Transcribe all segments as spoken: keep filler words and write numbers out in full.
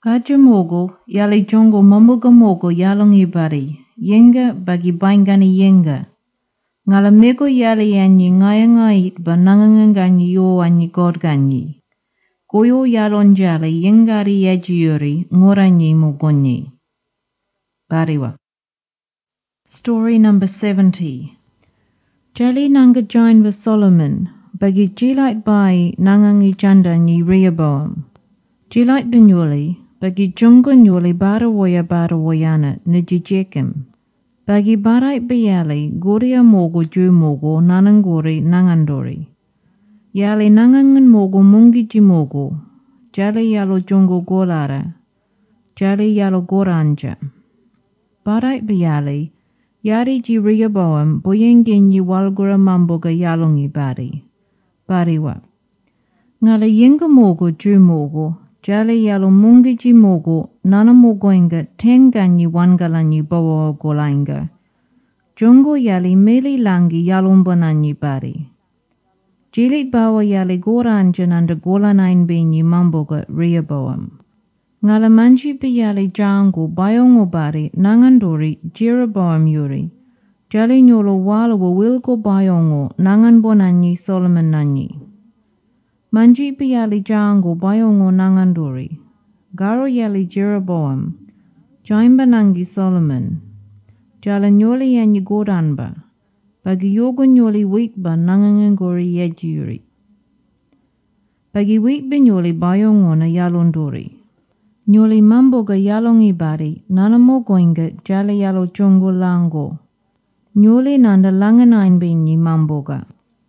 Kaja mogo, yali jongo mamuga mogo yalongi bari, yenga bagi baingani yenga. Ngala mego yali yanyi ngaya ngait ba nanganganyi yo anyi godganyi. Goyo yalon jali yengari yajiyuri ngoranyi mogonyi. Bariwa. Story number seventy. Jali nanga join with Solomon, bagi jilait bai nangangi janda nyi Rehoboam. Jilait benyuli, bagi jungo nyuli bara woya bara woyana nijijekim. Bagi barai bayali goria mogo ju mogo nanangori nangandori. Yali nangangan mogo mungi jimogo, jali yalo jungo golara, jali yalo goranja. Barai bayali, yari ji Rehoboam boyengin yi walgura mamboga yalongi bari. Bariwa. Ngala yenga mogo ju mogo, jali yalo mungi jimogo nana mogoinga tenganyi wangalanyi bawa golainga. Jungo yali meli langi yalombonanyi bari. Jilit bawa yali goranja nanda golanain benyi mamboga Rehoboam. Ngala manji biyali jango bayongo bari nangandori Jeroboam yuri. Jali nyolo wala wa wilgo bayongo nanganbonanyi Solomon nanyi. Manji biyali jango bayongo nangandori. Garo yali Jeroboam. Jaimba nangi Solomon. Jala nyoli yanyi godanba. Bagi yogo nyoli wikba nangangangori yajiri. Bagi wikba nyoli bayongo na yalondori. Nyoli mamboga yalongi bari nanamo goinga jala yalo chongo lango. Nyoli nanda langanain benyi mamboga.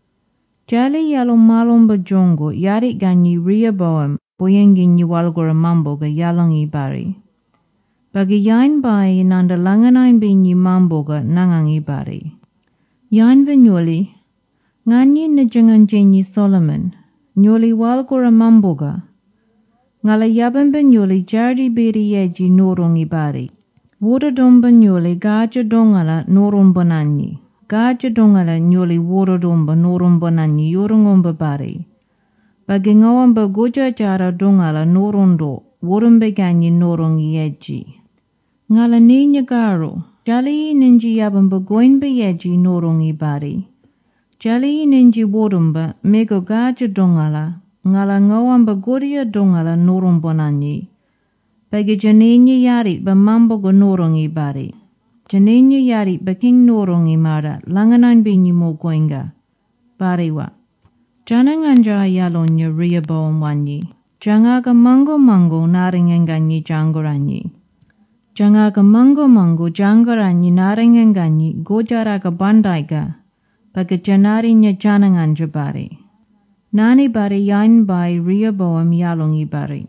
Jali yalo malomba jongo yari ganyi Rehoboam boyengin yi walgora mamboga yalongi bari. Bagi yain bai nanda langanain benyi mamboga nangangi bari. Yain benyoli, nganyi najangan jenyi Solomon, nyoli walgora mamboga. Ngala yaban benyoli jardi beri yeji norongi bari. Woda domba nyoli gaja dongala norombonanyi. Gaja dongala nyoli woda domba norombonanyi yorongomba bari. Bagi ngawamba goja jara dongala norondo, worombe ganyi norongi yeji. Ngala ninya garo, jali ninji yabamba goinba yeji norongi bari. Jali ninji woromba mego gaja dongala, ngala ngawamba goria dongala norombonanyi. Bagi janinya yari ba mamboga norongi bari. Janinya yari ba king norongi mara langanan binyi mo goinga. Bariwa. Jananganja yalonya Rehoboam wanyi. Jangaga mango mango naringanganyi jangoranyi. Jangaga mango mango jangoranyi naringanganyi gojaraga bandaiga. Baga janarinya jananganja bari. Nani bari yain bai Rehoboam yalongi bari.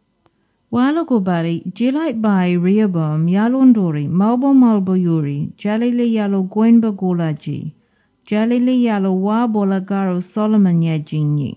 Walago bari jilai bai Rehoboam yalondori malbo malbo yuri jalile yalo goinba golaji. Jalile yalo wabola garo Solomon yajinyi.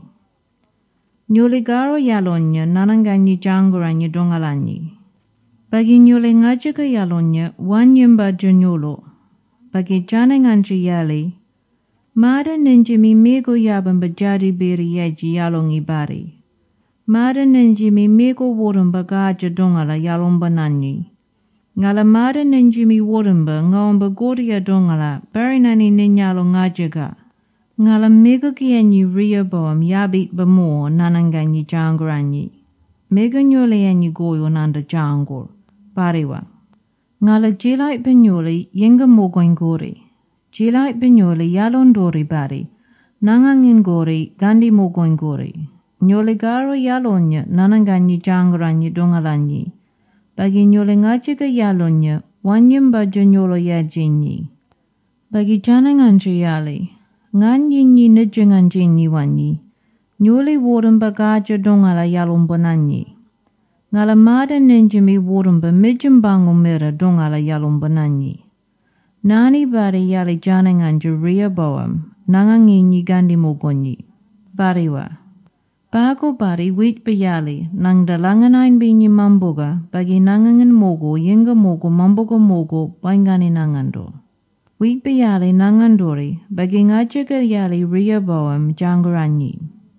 Nyuli garo yalonya nananganyi jangoranyi dongalanyi. Bagi nyuli ngajaga yalonya wanyemba janyolo. Bagi jananganji yali. Mada ninjimi mego yabamba jadi beri yaji yalongi bari. Mada ninjimi mego worumba gaja dongala yalomba nanyi. Ngala mada ninjimi worumba ngawamba goria dongala bari nani ninyalo ngajaga. Ngala mego kiyanyi Rehoboam yabit bamo nananganyi jangoranyi. Mego nyole yanyi goyo nanda jangor. Bariwa. Ngala jilait benyoli yenga mogoin gori. Jilait benyoli yalondori bari. Nangangin gori gandi mogoin gori. Nyoli garo yalonya nananganyi jangoranyi dongalanyi. Bagi nyoli ngajaga yalonya wanyemba janyolo yajinyi. Bagi jananganji yali. Nganyinyi nijanganjinyi wanyi. Nyoli worumba gaja dongala yalombonanyi. Ngala mada ninjimi worumba mijimbango mera dongala yalombonanyi. Nani bari yali jananganja Rehoboam nanganginyi gandi mogonyi. Bariwa. Bago bari wit bayali nang dalanganain binyi mamboga bagi nangangan mogo yenga mogo mamboga mogo baingani nangando. Wit bayali nangandori bagi ngajaga yali Rehoboam jangoranyi.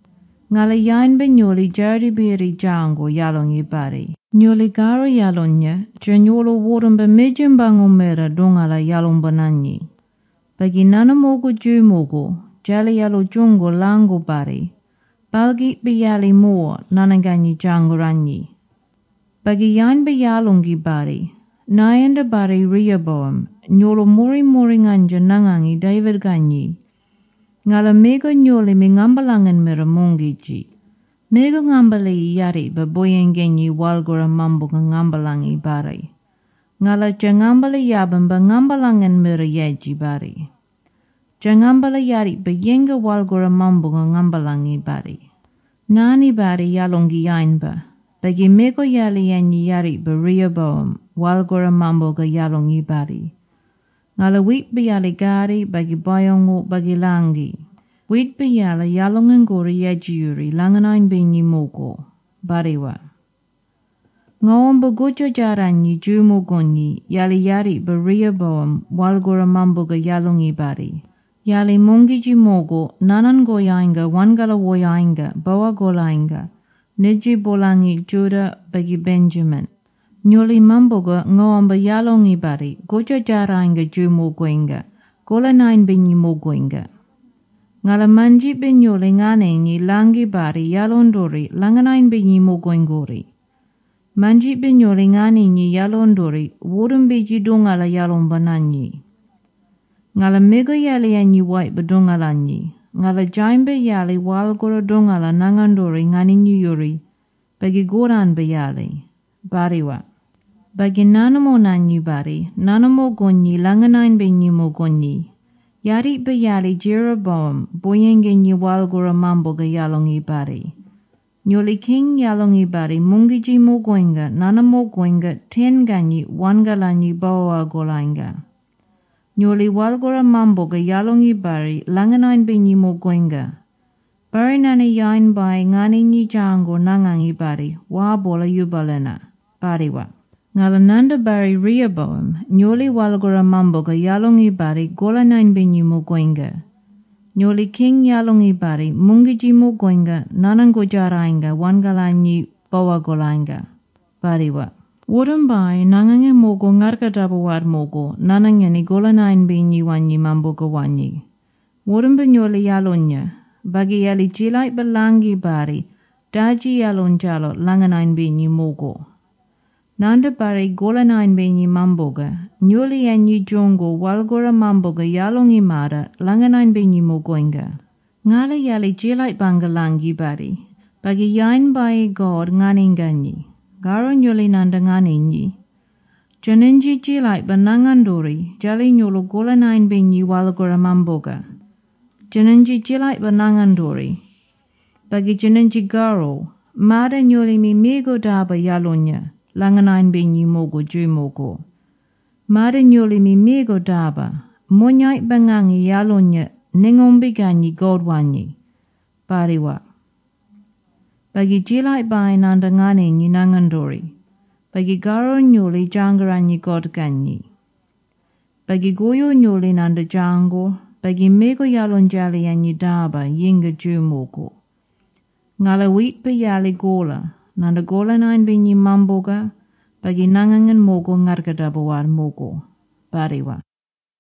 Ngala yain be nyoli jari biri jango yalongi bari. Nyoli garo yalonya, janyolo worum be mejim bango mera dongala yalong bananyi. Bagi nana mogo ju mogo, jali yalo jungo lango bari. Balgi be yali mo nananganyi jango ranyi. Bagi yain be yalongi bari. Nayanda bari Rehoboam, nyolo mori mori nganja nangangi David ganyi. Ngala mego nyoli mi ngambalangan mera mongiji. Mego ngambali yari baboyengenyi walgora mambo ngambalangi bari. Ngala jangambali yaban ba ngambalangan mera yaji bari. Jangambali yari bayenga walgora mambo ngambalangi bari. Nani bari yalongi yain ba. Bagi mego yali yanyi yari ba Rehoboam walgora mambo ga yalongi bari. Ngala wit biyali gari bagi bayongo bagi langi. Wit biyala yalongan gori yajiuri langanain binyi mogo. Bariwa. Ngawang bagojo jaranyi jumo gonyi yali yari ba Rehoboam walgora mambo ga yalongi bari. Yali mongiji mogo nanan goyainga wangala woyainga bawa golainga. Niji bolangi Judah bagi Benjamin. Nyoli mamboga ngawamba yalongi bari, goja jarainga jumo goinga, gola nain binyi mo goinga. Ngala manji bin nyoli nganenyi langi bari yalondori langanain binyi mo goingori. Manji bin nyoli nganenyi yalondori, wudum biji dongala yalombananyi. Ngala mega yali yanyi wait badongalanyi. Ngala jaimbe yali walgora dongala nangandori nganinyi yuri, bagi goran bayali, bariwa. Bagi nanamo nanyi bari, nanamo gonyi langanain binyi mo gonyi. Yari bayali Jeroboam, boyengenyi walgora mambo ga yalongi bari. Nyoli king yalongi bari, mungiji mo goinga, nanamo goinga, ten ganyi, wangalanyi bawa golainga. Nyoli walgora mambo ga yalongi bari, langanain binyi mo goinga. Bari nani yain bai ngani nyi jango nangangi bari, wa bola yubalena, bariwa. Ngala nanda bari Rehoboam, nyoli walgora mambo ga yalongi bari, gola nain binyi mo goinga. Nyoli king yalongi bari, mungiji mo goinga, nanango jarainga, wangalanyi bawa golainga, bariwa. Wudum bai nangange mogo ngarka dabawar mogo, nanangani gola nain binyi wanyi mambo ga wanyi. Wudum nyoli yalonya, bagi yali jilai belangi bari, daji yalon jalo langanain binyi mogo. Nanda bari gola nain binyi mamboga, nyoli yanyi jongo walgora mamboga yalongi mara, langanain binyi mogoinga. Ngala yali jilai bangalangi bari, bagi yain bai god nganinganyi. Garo nyoli nanda nganinyi. Janenji jilai banangandori, jali nyolo gola nain binyi walgora mamboga. Janenji jilai banangandori. Bagi janenji garo, mada nyoli mi mego daba yalonya, langanain binyi mogo ju mogo. Mada nyoli mi mego daba, monyai bangangi yalonya, ningombi ganyi godwanyi. Bariwa. Bagi jilai bai nanda nganinyi nangandori. Bagi garo nyoli jangaranyi godganyi. Bagi goyo nyoli nanda jango, bagi mego yalon jali yanyi daba yinga ju mogo. Ngala wit pe yali gola, nanda gola nain binyi mamboga, bagi nangangan mogo ngarga dabawar mogo. Bariwa.